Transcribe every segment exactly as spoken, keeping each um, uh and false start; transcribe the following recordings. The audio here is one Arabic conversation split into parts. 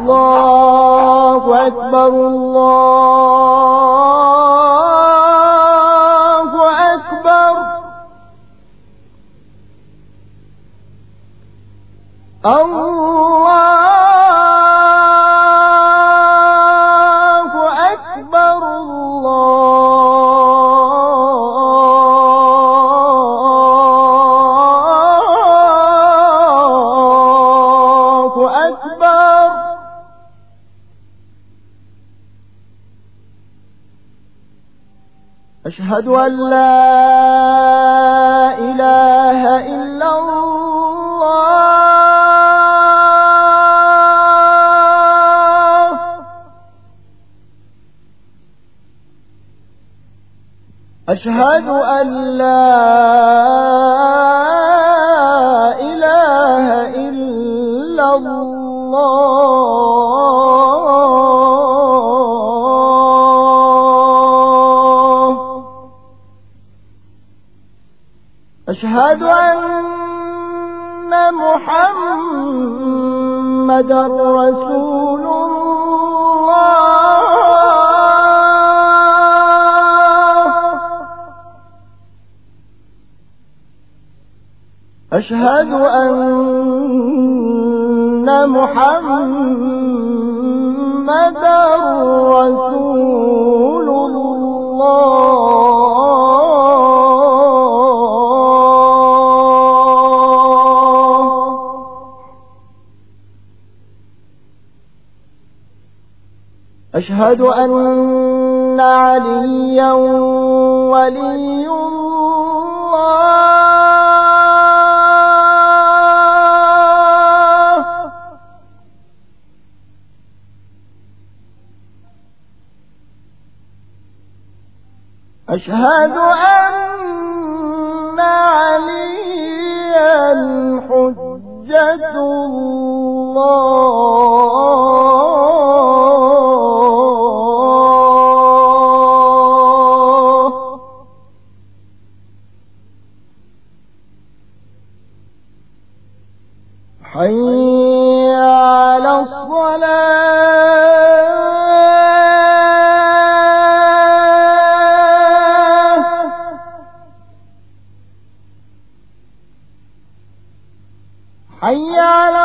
الله أكبر الله أكبر الله أكبر الله أكبر. أشهد أن لا إله إلا الله. أشهد أن لا إله إلا الله. أشهد أن محمدًا رسول الله. أشهد أن محمدًا رسول الله. أشهد أن عليا ولي الله. أشهد أن عليا حجة الله. حي على الصلاة. حي على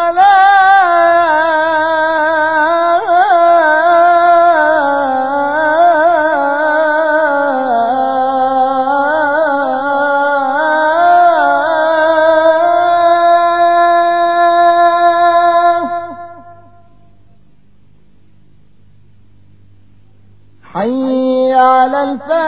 حي على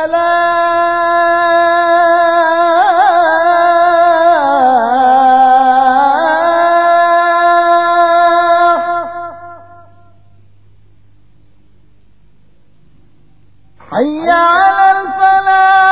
الفلاح. حي على الفلاح.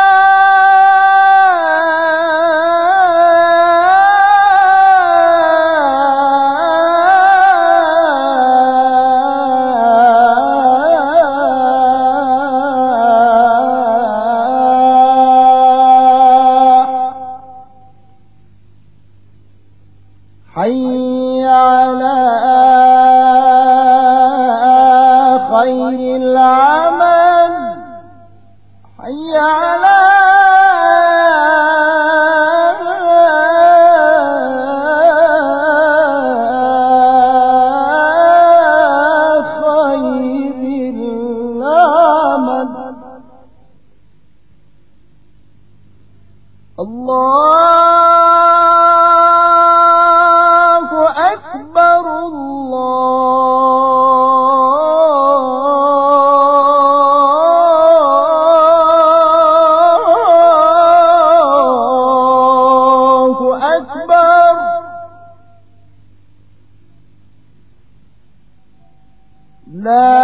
حي على خير العمل. حي على خير العمل. الله أكبر الله أكبر. لا